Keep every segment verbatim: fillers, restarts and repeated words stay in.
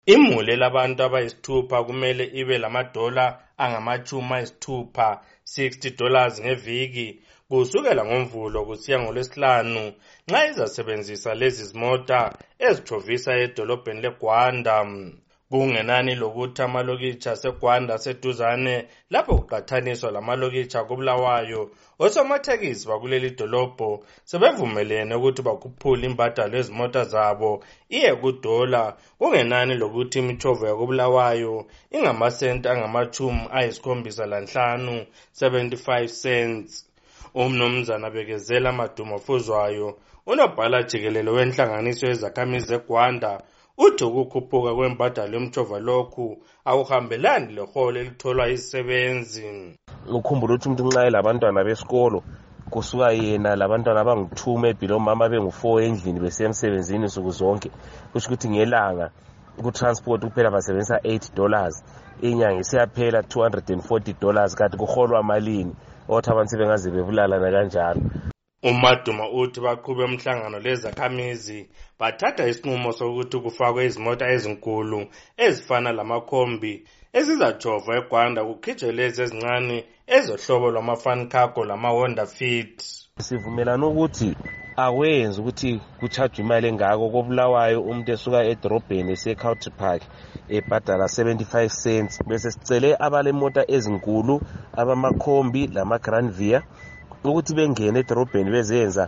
Imuli labantu abayisithupha kumele ibe lamadola angamachumi ayisithupha sixty dollars ngeviki kusukela ngoMvulo kusiya ngoLwesihlanu nxa izasebenzisa lezi zimota ezithovisa edolobheni leGwanda. Kungenani lokuthi amalokitshi aseGwanda aseduzane lapho kuqathaniswa lamalokitshi akoBulawayo, osomatekisi bakuleli dolobho sebevumelene ukuthi bakhuphule imbadalo yezimota zabo iye kudola, kungenani lokuthi imithova yakoBulawayo ingamasenti angamachumi ayisikhombisa lanhlanu seventy-five cents. Umnumzana Bekezela Madumafuzwayo, unobhala jikelele wenhlanganiso yezakhamizi zeGwanda, uthi ukukhuphuka kwembadalo yomthova lokhu awuhambelani leholo elitholwa izisebenzi. Ukukhumbula ukuthi umuntu nxa elabantwana besikolo kusuka yena labantwana abangu-two maybe lomama bengu-four endlini besiya emsebenzini nsuku zonke, kusho ukuthi ngelanga ku-transport kuphela basebenzisa eight dollars, inyanga isiyaphela two hundred forty dollars, kanti kuholwa malini othi abantu bengaze bebulalana kanjalo. uMaduma uthi baqhube umhlangano lezakhamizi bathatha isinqumo sokuthi kufakwe izimota ezinkulu ezifana lamakhombi ezizajova eGwanda kukhitshwe lezi ezincane ezohlobo lwama-Fun Cargo lama-Honda Fit. Sivumelana ukuthi awenzi ukuthi kuchajwe imali engako koBulawayo umuntu esuka edorobheni eseCountry Park ebhadala seventy-five cents, bese sicele abalemota ezinkulu abamakhombi lama-Grand Via ukuthi bengene edorobheni bezenza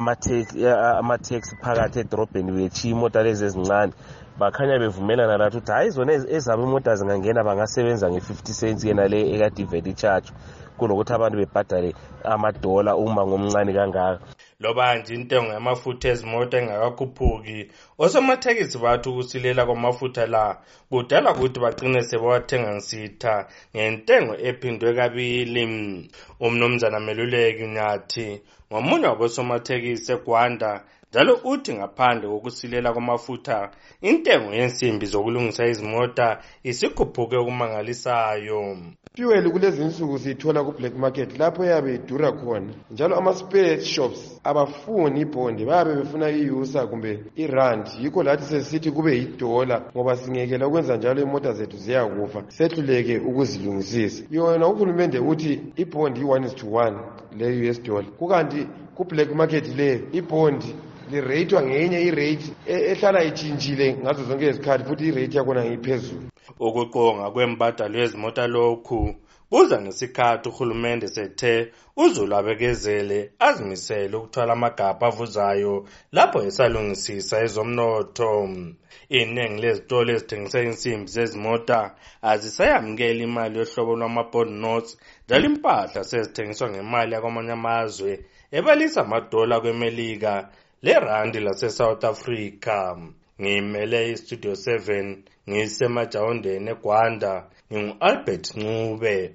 ama-taxi phakathi edorobheni bechiya imota lezi ezincane. Bakhanya bevumelana lathi ukuthi hayi zona ezabo imota zingangena bangasebenza nge-fifty cents yena le ekade ivele icharge kunokuthi abantu bebhadale amadola uma ngomncane kangaka. Loba nje intengo yamafutha ezimota engakakhuphuki, osomatekisi bathi ukusilela kwamafutha la kudala ukuthi bagcine sebewathenga ngisitha ngentengo ephindwe kabili. Umnumzana Meluleki Nyathi ngomunye wabosomatekisi eGwanda njalo uthi ngaphandle kokusilela kwamafutha intengo yensimbi zokulungisa izimota isikhuphuke okumangalisayo. Fuel kulezi insuku siyithola ku black market lapho yabe idura khona, njalo ama spare shops abafuni ibhondi, babe befuna iyusa kumbe irand, yikho lathi sesithi kube yidola ngoba singekela ukwenza njalo imota zethu ziyakufa sehluleke ukuzilungisisa. Yona uhulumende uthi ibhondi one is to one le U S dollar, kukanti ku black market le ibhondi lirate ngenye irate ehlala itshintshile ngazo zonke izikhathi futhi irate yakona ngiphezulu. Ukuqonga kwembadalo yezimota lokhu kuza ngesikhathi uhulumende sethe uzulu abekezele azimisele ukuthwala amagabha avuzayo lapho esalungisisa ezomnotho. Iningi lezitolo ezithengisa insimbi zezimota azisayamukela imali yohlobo lwama-bond notes, njalo impahla sezithengiswa ngemali yakwamanye amazwe ebalisa amadola kweMelika lerandi lase-South Africa. Ngimele iStudio seven ngisemajawondeni eGwanda, ngingu-Albert Ncube.